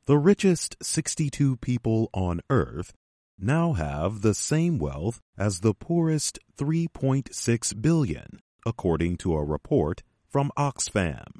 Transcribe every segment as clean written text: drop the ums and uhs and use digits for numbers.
The richest 62 people on Earth now have the same wealth as the poorest 3.6 billion, according to a report from Oxfam.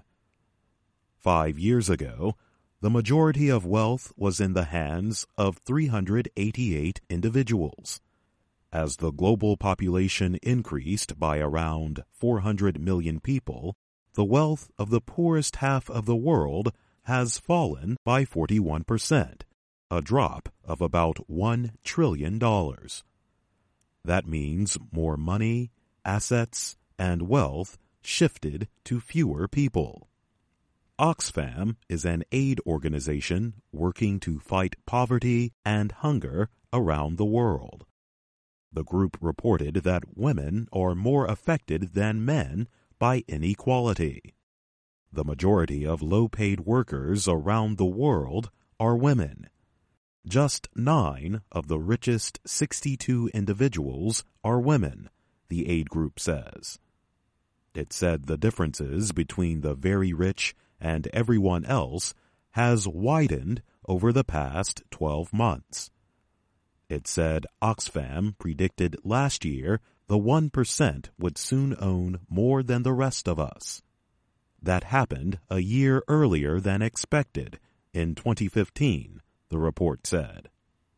5 years ago, the majority of wealth was in the hands of 388 individuals. As the global population increased by around 400 million people, the wealth of the poorest half of the world has fallen by 41%, a drop of about $1 trillion. That means more money, assets, and wealth shifted to fewer people. Oxfam is an aid organization working to fight poverty and hunger around the world. The group reported that women are more affected than men by inequality. The majority of low-paid workers around the world are women. Just 9 of the richest 62 individuals are women, the aid group says. It said the differences between the very rich and everyone else has widened over the past 12 months. It said Oxfam predicted last year the 1% would soon own more than the rest of us. That happened a year earlier than expected, in 2015, the report said.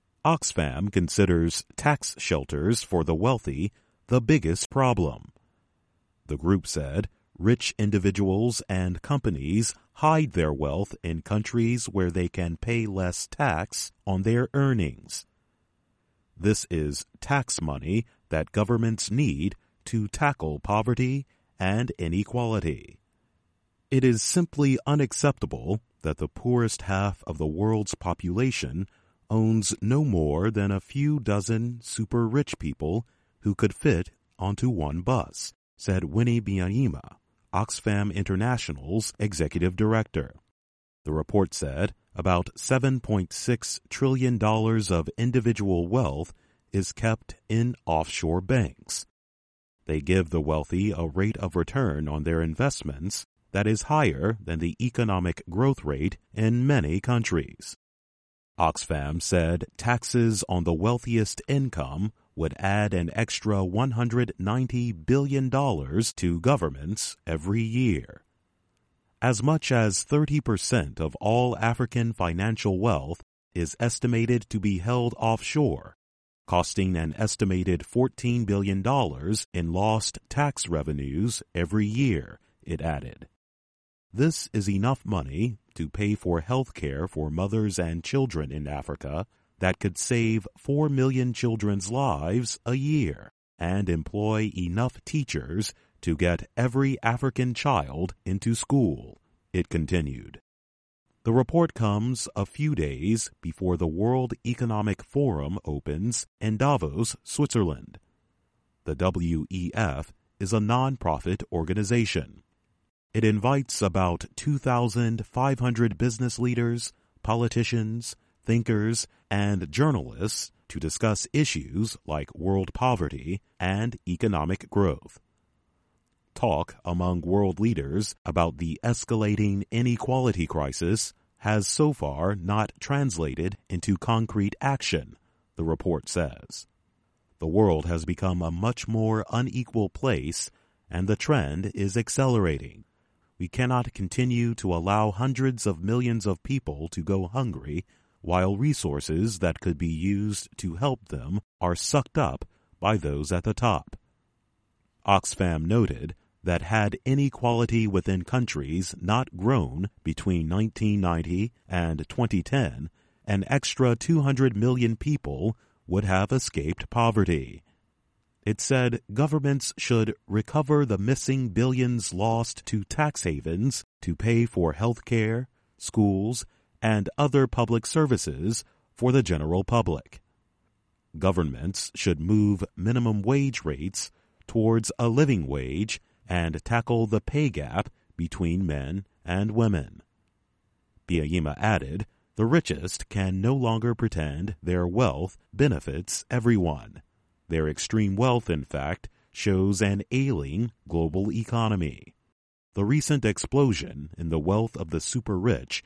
Oxfam considers tax shelters for the wealthy the biggest problem. The group said rich individuals and companies hide their wealth in countries where they can pay less tax on their earnings. This is tax money that governments need to tackle poverty and inequality. It is simply unacceptable that the poorest half of the world's population owns no more than a few dozen super-rich people who could fit onto one bus, said Winnie Byanyima, Oxfam International's executive director. The report said about $7.6 trillion of individual wealth is kept in offshore banks. They give the wealthy a rate of return on their investments that is higher than the economic growth rate in many countries. Oxfam said taxes on the wealthiest income would add an extra $190 billion to governments every year. As much as 30% of all African financial wealth is estimated to be held offshore, costing an estimated $14 billion in lost tax revenues every year, it added. This is enough money to pay for health care for mothers and children in Africa that could save 4 million children's lives a year and employ enough teachers to get every African child into school, it continued. The report comes a few days before the World Economic Forum opens in Davos, Switzerland. The WEF is a non-profit organization. It invites about 2,500 business leaders, politicians, thinkers, and journalists to discuss issues like world poverty and economic growth. Talk among world leaders about the escalating inequality crisis has so far not translated into concrete action, the report says. The world has become a much more unequal place, and the trend is accelerating. We cannot continue to allow hundreds of millions of people to go hungry while resources that could be used to help them are sucked up by those at the top. Oxfam noted that had inequality within countries not grown between 1990 and 2010, an extra 200 million people would have escaped poverty. It said governments should recover the missing billions lost to tax havens to pay for health care, schools, and other public services for the general public. Governments should move minimum wage rates towards a living wage and tackle the pay gap between men and women. Byanyima added, the richest can no longer pretend their wealth benefits everyone. Their extreme wealth, in fact, shows an ailing global economy. The recent explosion in the wealth of the super-rich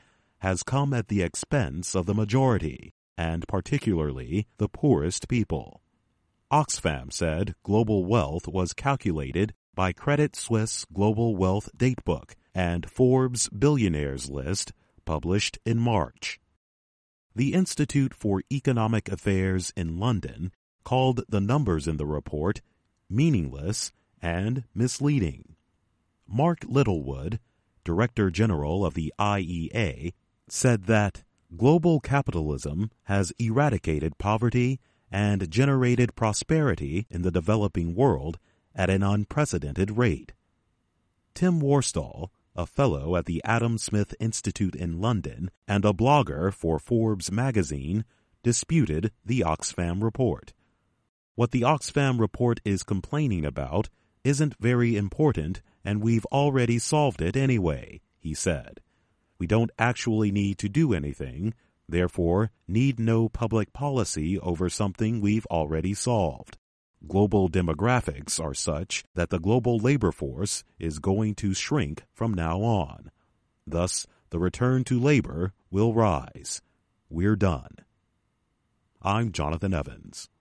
has come at the expense of the majority, and particularly the poorest people. Oxfam said global wealth was calculated by Credit Suisse Global Wealth Datebook and Forbes Billionaires List published in March. The Institute for Economic Affairs in London called the numbers in the report meaningless and misleading. Mark Littlewood, Director General of the IEA, said that global capitalism has eradicated poverty and generated prosperity in the developing world at an unprecedented rate. Tim Worstall, a fellow at the Adam Smith Institute in London and a blogger for Forbes magazine, disputed the Oxfam report. What the Oxfam report is complaining about isn't very important, and we've already solved it anyway, he said. We don't actually need to do anything, therefore need no public policy over something we've already solved. Global demographics are such that the global labor force is going to shrink from now on. Thus, the return to labor will rise. We're done. I'm Jonathan Evans.